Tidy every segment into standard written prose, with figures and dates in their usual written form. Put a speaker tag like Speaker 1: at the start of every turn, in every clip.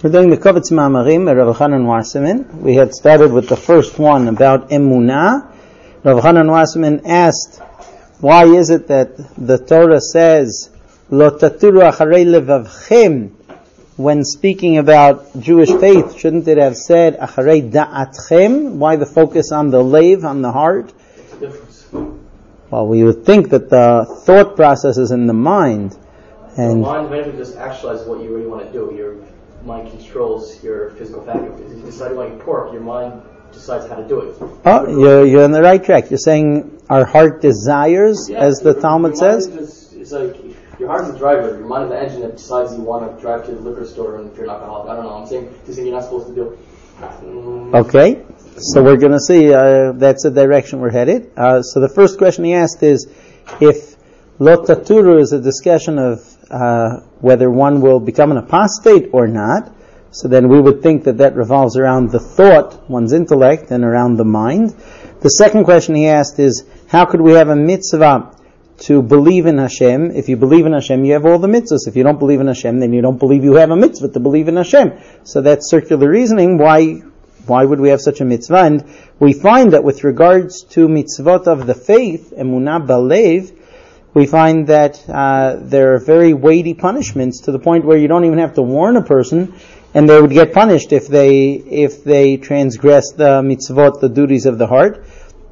Speaker 1: We're doing the Kovetz Ma'amarim by Rav Chanan Wasserman. We had started with the first one about Emunah. Rav Chanan Wasserman asked, why is it that the Torah says, Lo taturu acharei levavchem, when speaking about Jewish faith? Shouldn't it have said, acharei da'atchem? Why the focus on the lev, on the heart?
Speaker 2: What's the difference?
Speaker 1: Well, we would think that the thought process is in the mind. And
Speaker 2: the mind eventually just actualizes what you really want to do. Your mind controls your physical faculties. If you decide you want pork, your mind decides how to do it.
Speaker 1: Oh, you're on the right track. You're saying our heart desires, as the Talmud says?
Speaker 2: It's like your heart is the driver, your mind is the engine that decides you want to drive to the liquor store and if you're an alcoholic. I don't know. I'm saying this thing you're not supposed to do.
Speaker 1: Okay. So we're going to see that's the direction we're headed. So the first question he asked is, if Lo Taturu is a discussion of whether one will become an apostate or not, so then we would think that revolves around the thought, one's intellect, and around the mind. The second question he asked is, how could we have a mitzvah to believe in Hashem? If you believe in Hashem, you have all the mitzvahs. If you don't believe in Hashem, then you don't believe you have a mitzvah to believe in Hashem. So that's circular reasoning. Why would we have such a mitzvah? And we find that with regards to mitzvot of the faith, emunah balev, we find that there are very weighty punishments to the point where you don't even have to warn a person, and they would get punished if they transgress the mitzvot, the duties of the heart.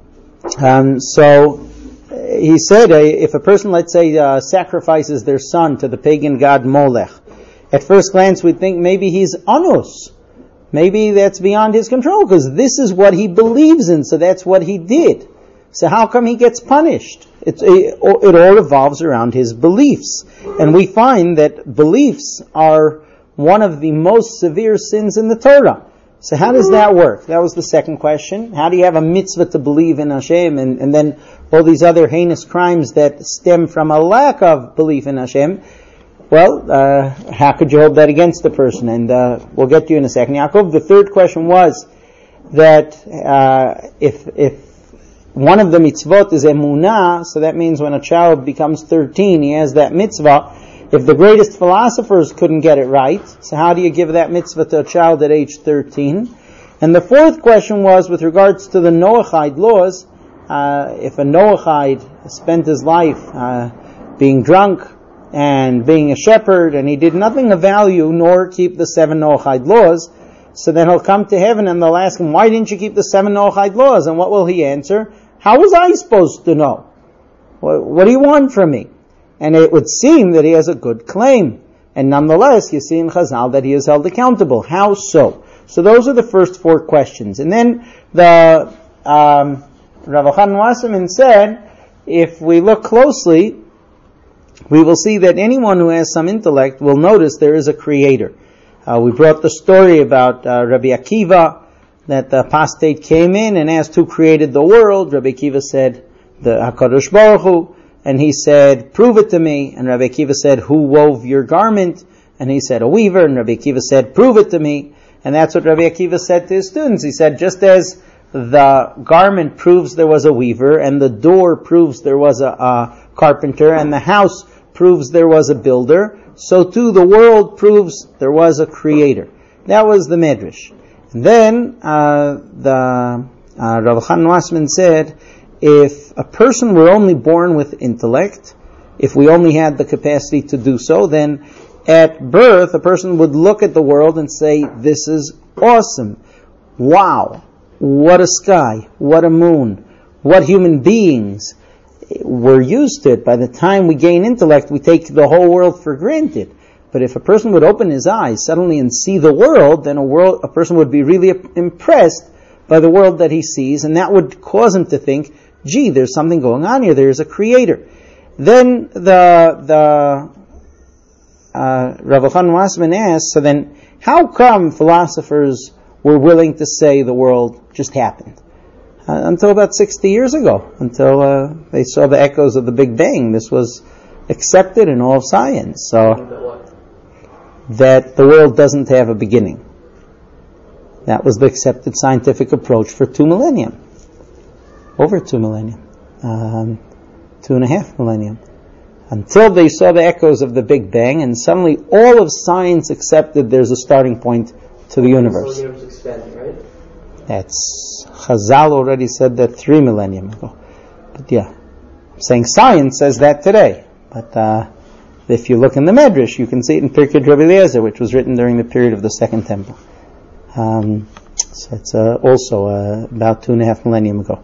Speaker 1: So he said, if a person, let's say, sacrifices their son to the pagan god Molech, at first glance we'd think maybe he's anus. Maybe that's beyond his control, because this is what he believes in, so that's what he did. So how come he gets punished? It all revolves around his beliefs. And we find that beliefs are one of the most severe sins in the Torah. So how does that work? That was the second question. How do you have a mitzvah to believe in Hashem and then all these other heinous crimes that stem from a lack of belief in Hashem? Well, how could you hold that against the person? And we'll get to you in a second. Yaakov, the third question was that if one of the mitzvot is emunah, so that means when a child becomes 13, he has that mitzvah. If the greatest philosophers couldn't get it right, so how do you give that mitzvah to a child at age 13? And the fourth question was with regards to the Noachide laws. If a Noachide spent his life being drunk and being a shepherd, and he did nothing of value nor keep the 7 Noachide laws, so then he'll come to heaven and they'll ask him, why didn't you keep the 7 Noachide laws? And what will he answer? How was I supposed to know? What do you want from me? And it would seem that he has a good claim. And nonetheless, you see in Chazal that he is held accountable. How so? So those are the first 4 questions. And then the Rav Chanan Wasserman said, if we look closely, we will see that anyone who has some intellect will notice there is a creator. We brought the story about Rabbi Akiva, that the apostate came in and asked who created the world. Rabbi Akiva said, the HaKadosh Baruch Hu. And he said, prove it to me. And Rabbi Akiva said, who wove your garment? And he said, a weaver. And Rabbi Akiva said, prove it to me. And that's what Rabbi Akiva said to his students. He said, just as the garment proves there was a weaver, and the door proves there was a carpenter, and the house proves there was a builder, so too the world proves there was a creator. That was the Medrash. And then Rav Chanan Wasserman said, if a person were only born with intellect, if we only had the capacity to do so, then at birth a person would look at the world and say, this is awesome. Wow, what a sky, what a moon, what human beings. We're used to it. By the time we gain intellect, we take the whole world for granted. But if a person would open his eyes suddenly and see the world, then a person would be really impressed by the world that he sees, and that would cause him to think, gee, there's something going on here, there's a creator. Then Rav Chanan Wasserman asked, so then how come philosophers were willing to say the world just happened? Until about 60 years ago, until they saw the echoes of the Big Bang. This was accepted in all of science. So that the world doesn't have a beginning. That was the accepted scientific approach for 2 millennia. Over 2 millennia. 2.5 millennia. until they saw the echoes of the Big Bang, and suddenly all of science accepted there's a starting point to the universe.
Speaker 2: So the universe is expanding, right?
Speaker 1: That's Chazal already said that 3 millennium ago. But yeah, I'm saying science says that today. But if you look in the Medrash, you can see it in Pirkei Rabbi Eliezer, which was written during the period of the Second Temple. So it's also about 2.5 millennium ago.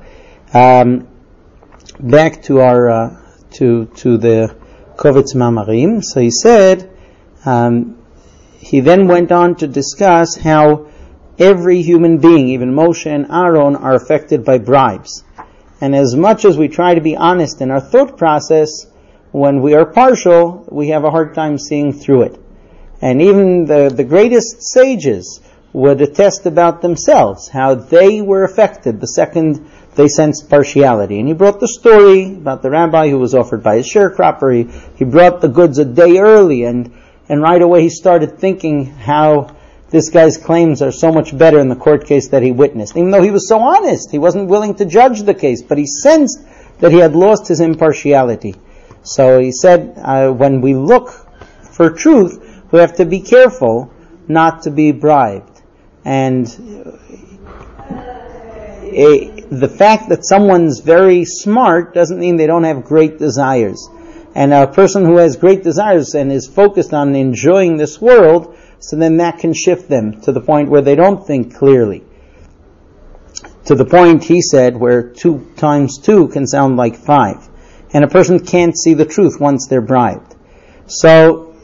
Speaker 1: Back to our to the Kovetz Mamarim. So he said, he then went on to discuss how every human being, even Moshe and Aaron, are affected by bribes. And as much as we try to be honest in our thought process, when we are partial, we have a hard time seeing through it. And even the greatest sages would attest about themselves, how they were affected the second they sensed partiality. And he brought the story about the rabbi who was offered by his sharecropper. He brought the goods a day early, and right away he started thinking how this guy's claims are so much better in the court case that he witnessed. Even though he was so honest, he wasn't willing to judge the case, but he sensed that he had lost his impartiality. So he said, when we look for truth, we have to be careful not to be bribed. And the fact that someone's very smart doesn't mean they don't have great desires. And a person who has great desires and is focused on enjoying this world, so then that can shift them to the point where they don't think clearly. To the point, he said, where 2 times 2 can sound like 5. And a person can't see the truth once they're bribed. So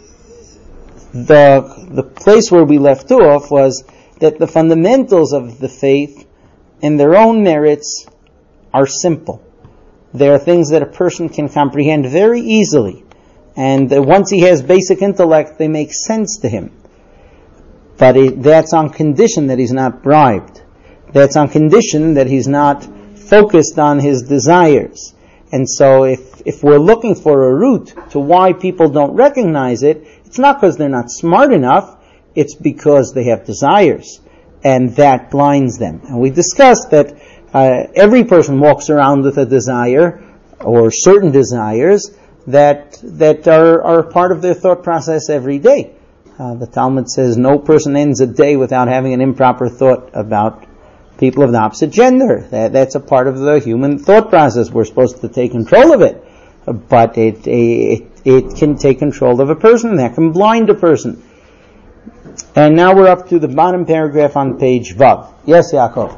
Speaker 1: the place where we left off was that the fundamentals of the faith in their own merits are simple. They are things that a person can comprehend very easily. And once he has basic intellect, they make sense to him. But that's on condition that he's not bribed. That's on condition that he's not focused on his desires. And so if we're looking for a route to why people don't recognize it, it's not because they're not smart enough, it's because they have desires. And that blinds them. And we discussed that every person walks around with a desire, or certain desires, that are part of their thought process every day. The Talmud says no person ends a day without having an improper thought about people of the opposite gender. That's a part of the human thought process. We're supposed to take control of it. But it can take control of a person. That can blind a person. And now we're up to the bottom paragraph on page Vav. Yes, Yaakov?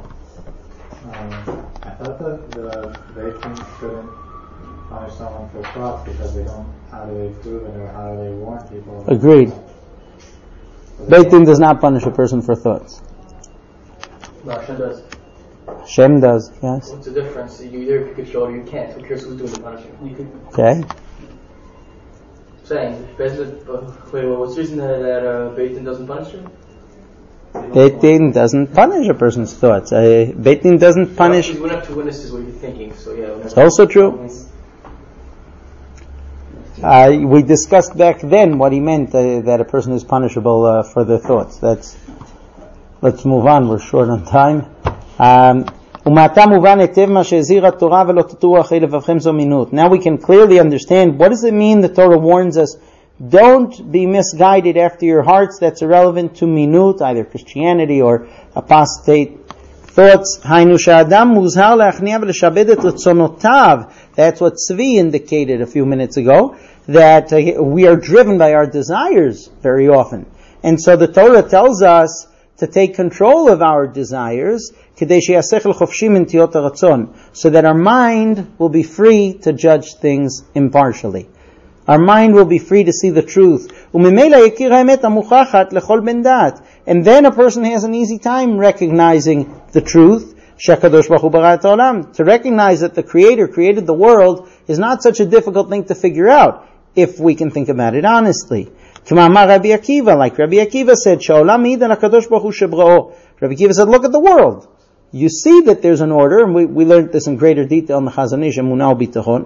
Speaker 3: I thought that the victims shouldn't punish someone for thoughts because they don't, how do they prove it or how do they warn people?
Speaker 1: Agreed. Beit Din does not punish a person for thoughts.
Speaker 2: No, Hashem does.
Speaker 1: Hashem does, yes.
Speaker 2: What's the difference? You either can control or you can't. Who cares who's doing the punishment? You could.
Speaker 1: Okay.
Speaker 2: Saying, what's the reason that Beit Din doesn't punish him?
Speaker 1: Beit Din doesn't punish a person's thoughts. Beit Din doesn't punish.
Speaker 2: You went up to witnesses what you're thinking, so yeah.
Speaker 1: It's also true. We discussed back then what he meant that a person is punishable for their thoughts. Let's move on. We're short on time. Now we can clearly understand what does it mean the Torah warns us. Don't be misguided after your hearts. That's irrelevant to minut, either Christianity or apostate thoughts. That's what Tzvi indicated a few minutes ago, that we are driven by our desires very often. And so the Torah tells us to take control of our desires, so that our mind will be free to judge things impartially. Our mind will be free to see the truth. And then a person has an easy time recognizing the truth. To recognize that the Creator created the world is not such a difficult thing to figure out, if we can think about it honestly. Like Rabbi Akiva said, Rabbi Akiva said, look at the world. You see that there's an order, and we learned this in greater detail in the Chazon Ish, Emunah U'Bitachon.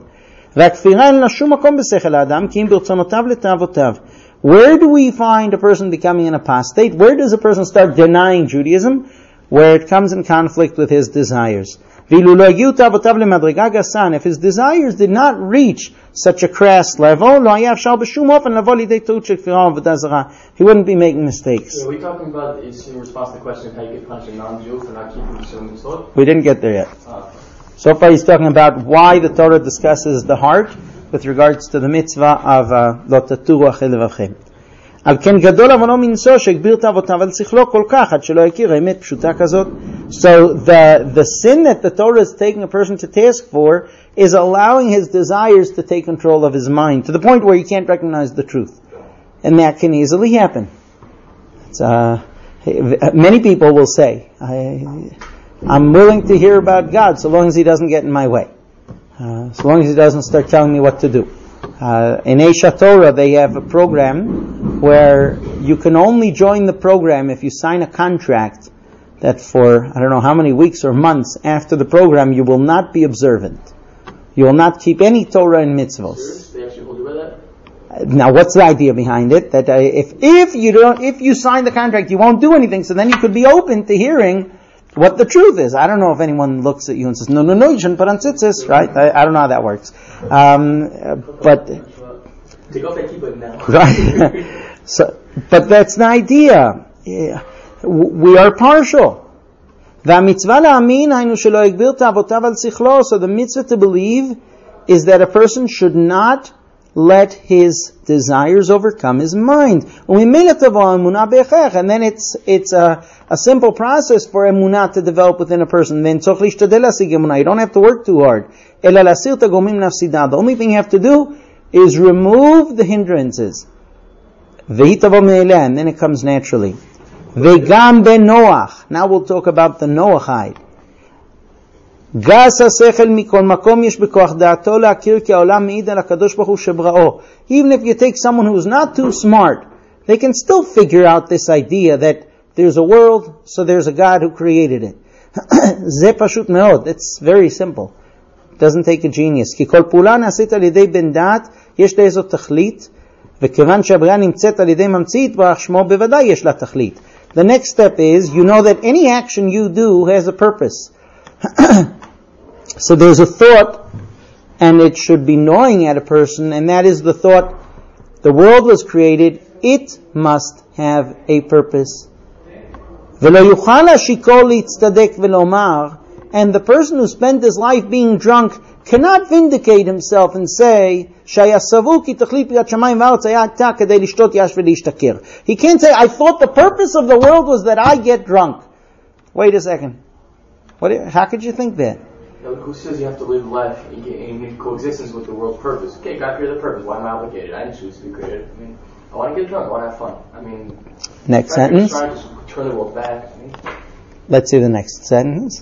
Speaker 1: Where do we find a person becoming an apostate? Where does a person start denying Judaism? Where it comes in conflict with his desires. If his desires did not reach such a crass level, he wouldn't be making mistakes.
Speaker 2: Are we talking about, is in response to the question of how you get punished a non-Jew for not keeping the mitzvot?
Speaker 1: We didn't get there yet. So far he's talking about why the Torah discusses the heart with regards to the mitzvah of lo taturu achei levavchem. על כן גדול עוונו מנשוא שהגביר תאוותיו על שכלו כל כך עד שלא יכיר האמת פשוטה כזאת. So the sin that the Torah is taking a person to task for is allowing his desires to take control of his mind to the point where he can't recognize the truth. And that can easily happen. Many people will say, I'm willing to hear about God so long as he doesn't get in my way. So long as he doesn't start telling me what to do. In Esha Torah, they have a program where you can only join the program if you sign a contract that for, I don't know how many weeks or months after the program, you will not be observant. You will not keep any Torah and mitzvos.
Speaker 2: They actually hold you by that?
Speaker 1: Now, what's the idea behind it? That if you sign the contract, you won't do anything, so then you could be open to hearing what the truth is. I don't know if anyone looks at you and says, no, you shouldn't put on tzitzis, right? I don't know how that works. But
Speaker 2: take off that kippah now.
Speaker 1: Right. But that's the idea. We are partial. So the mitzvah to believe is that a person should not let his desires overcome his mind. And then it's a simple process for emunah to develop within a person. Then you don't have to work too hard. The only thing you have to do is remove the hindrances. And then it comes naturally. Now we'll talk about the Noachide. Even if you take someone who's not too smart, they can still figure out this idea that there's a world, so there's a God who created it. It's very simple. It doesn't take a genius. The next step is, you know that any action you do has a purpose. So there's a thought, and it should be gnawing at a person, and that is the thought, the world was created, it must have a purpose. And the person who spent his life being drunk cannot vindicate himself and say, he can't say, I thought the purpose of the world was that I get drunk. Wait a second. How could you think that?
Speaker 2: Who says you have to live life in coexistence with the world's purpose? Okay, God created the purpose. Why am I obligated? I didn't choose to be created. I want to get drunk. I want to have fun.
Speaker 1: Next sentence.
Speaker 2: Trying to turn the world back.
Speaker 1: Let's see the next sentence.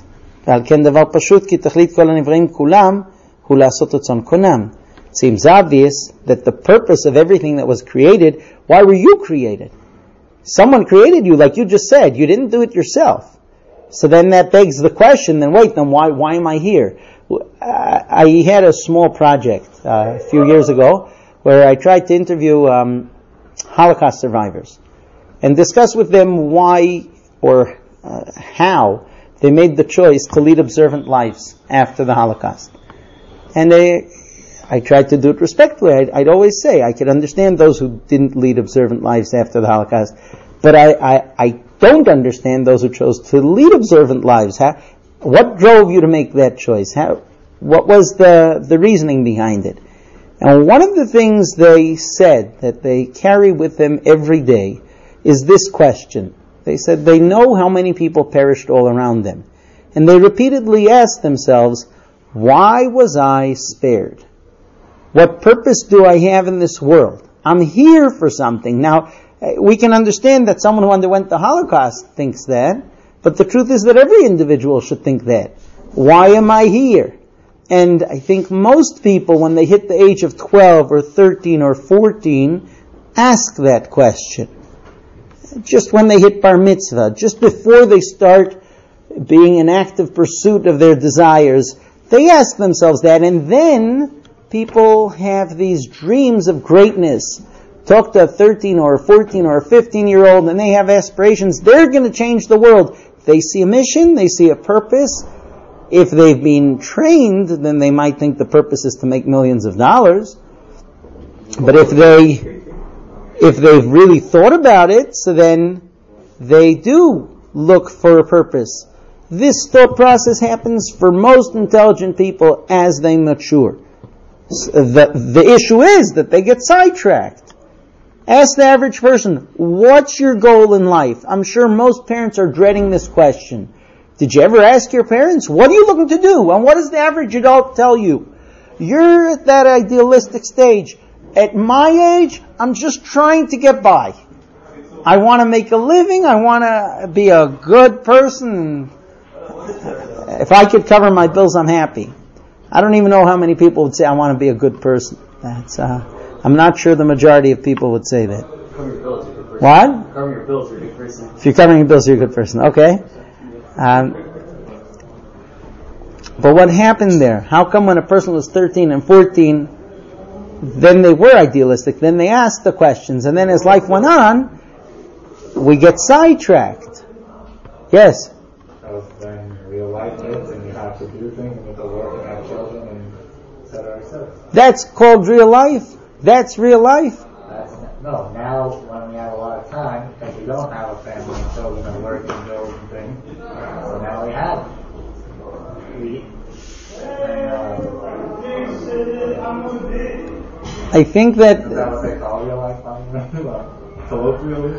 Speaker 1: It seems obvious that the purpose of everything that was created, why were you created? Someone created you, like you just said. You didn't do it yourself. So then that begs the question, then why am I here? I had a small project a few years ago where I tried to interview Holocaust survivors and discuss with them why or how they made the choice to lead observant lives after the Holocaust. And I tried to do it respectfully. I'd always say I could understand those who didn't lead observant lives after the Holocaust, but I don't understand those who chose to lead observant lives. What drove you to make that choice? What was the reasoning behind it? And one of the things they said that they carry with them every day is this question. They said they know how many people perished all around them. And they repeatedly asked themselves, why was I spared? What purpose do I have in this world? I'm here for something. Now, we can understand that someone who underwent the Holocaust thinks that, but the truth is that every individual should think that. Why am I here? And I think most people, when they hit the age of 12 or 13 or 14, ask that question. Just when they hit bar mitzvah, just before they start being in active pursuit of their desires, they ask themselves that, and then people have these dreams of greatness. Talk to a 13 or a 14 or a 15-year-old and they have aspirations. They're going to change the world. They see a mission, they see a purpose. If they've been trained, then they might think the purpose is to make millions of dollars. But if they've really thought about it, so then they do look for a purpose. This thought process happens for most intelligent people as they mature. The issue is that they get sidetracked. Ask the average person, what's your goal in life? I'm sure most parents are dreading this question. Did you ever ask your parents, what are you looking to do? And what does the average adult tell you? You're at that idealistic stage. At my age, I'm just trying to get by. I want to make a living. I want to be a good person. If I could cover my bills, I'm happy. I don't even know how many people would say, I want to be a good person. I'm not sure the majority of people would say that.
Speaker 2: Cover your bills, you're a good person.
Speaker 1: What?
Speaker 2: Cover your bills, you're a good person.
Speaker 1: If you're covering your bills, you're a good person. Okay. But what happened there? How come when a person was 13 and 14, then they were idealistic, then they asked the questions, and then as life went on, we get sidetracked. Yes?
Speaker 3: Because then real life hits and you have to do things and you have to work and have children and et cetera, et cetera.
Speaker 1: That's called real life? That's real life?
Speaker 3: No, now when we have a lot of time, because we don't have a family and children and work and bills and things, so now we have
Speaker 1: I think that
Speaker 3: is that what they call real life? Colloquially?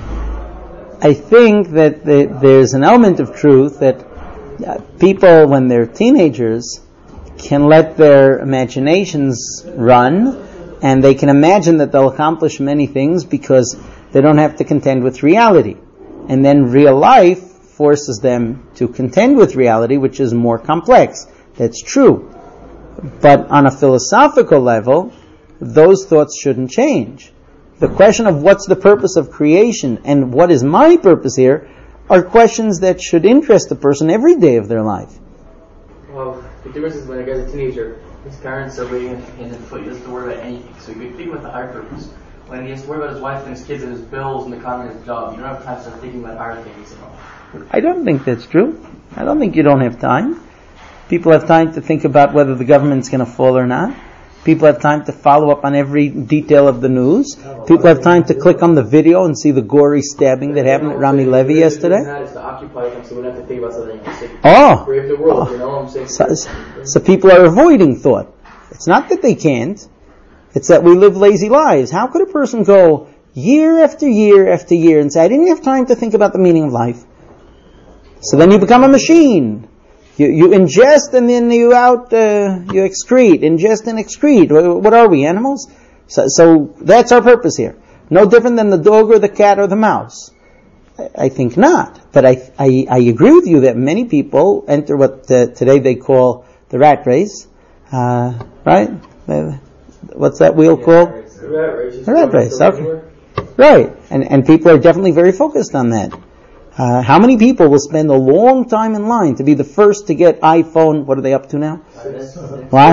Speaker 1: I think that there's an element of truth that people, when they're teenagers, can let their imaginations run, and they can imagine that they'll accomplish many things because they don't have to contend with reality. And then real life forces them to contend with reality, which is more complex. That's true. But on a philosophical level, those thoughts shouldn't change. The question of what's the purpose of creation and what is my purpose here are questions that should interest a person every day of their life.
Speaker 2: Well, the difference is when a guy's a teenager, his parents are waiting at hand and foot. He doesn't have to worry about anything. So you can think about the higher purpose. When he has to worry about his wife and his kids and his bills and the economy and his job, you don't have time to start thinking about higher things.
Speaker 1: I don't think that's true. I don't think you don't have time. People have time to think about whether the government's going to fall or not. People have time to follow up on every detail of the news. People have time to click on the video and see the gory stabbing that happened at Rami Levy yesterday.
Speaker 2: It's to occupy them so we don't have to think about something.
Speaker 1: Oh!
Speaker 2: Brave the world, you know what I'm saying?
Speaker 1: So people are avoiding thought. It's not that they can't. It's that we live lazy lives. How could a person go year after year after year and say, I didn't have time to think about the meaning of life? So then you become a machine. You ingest and then you excrete. Ingest and excrete. What are we, animals? So that's our purpose here. No different than the dog or the cat or the mouse. I think not. But I agree with you that many people enter what today they call the rat race. Right? What's that wheel called? The rat race. Okay. Right. And people are definitely very focused on that. How many people will spend a long time in line to be the first to get iPhone? What are they up to now? What?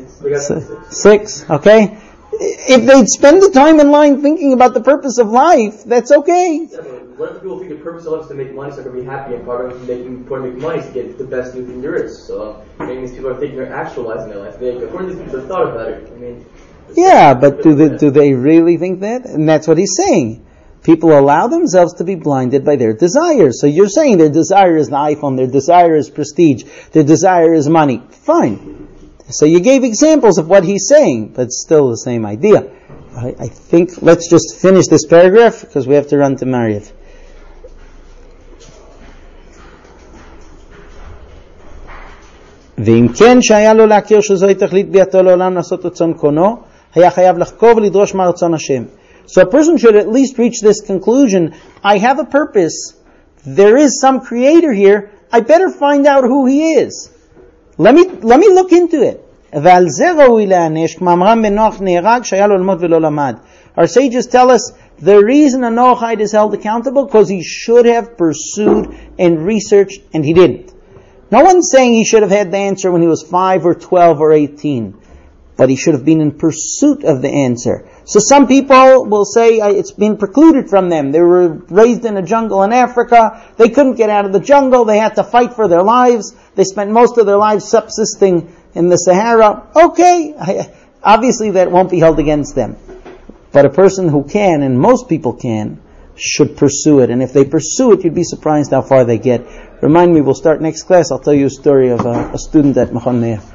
Speaker 1: 6. Okay. If they'd spend the time in line thinking about the purpose of life, that's okay.
Speaker 2: Yeah, what if people think the purpose of life is to make money so they can be happy, and part of making money is to get the best new thing there is? So maybe these people are thinking they're actualizing their life. According to these people, have thought about it.
Speaker 1: Yeah, but do they really think that? And that's what he's saying. People allow themselves to be blinded by their desires. So you're saying their desire is the iPhone, their desire is prestige, their desire is money. Fine. So you gave examples of what he's saying, but it's still the same idea. I think let's just finish this paragraph because we have to run to Mariv. ואם כן שהיה לו להכיר שזוהי תכלית ביאתו לעולם לעשות רצון קונו, היה חייב לחקור ולדרוש מה רצון השם. So a person should at least reach this conclusion, I have a purpose, there is some creator here, I better find out who he is. Let me look into it. ועל זה ראוי להענש, כמאמרם בנוח נהרג שהיה לו ללמוד ולא למד. Our sages tell us the reason a Noachite is held accountable because he should have pursued and researched and he didn't. No one's saying he should have had the answer when he was 5 or 12 or 18. but he should have been in pursuit of the answer. So some people will say it's been precluded from them. They were raised in a jungle in Africa. They couldn't get out of the jungle. They had to fight for their lives. They spent most of their lives subsisting in the Sahara. Okay, obviously that won't be held against them. But a person who can, and most people can, should pursue it. And if they pursue it, you'd be surprised how far they get. Remind me, we'll start next class. I'll tell you a story of a student at Machon Meah.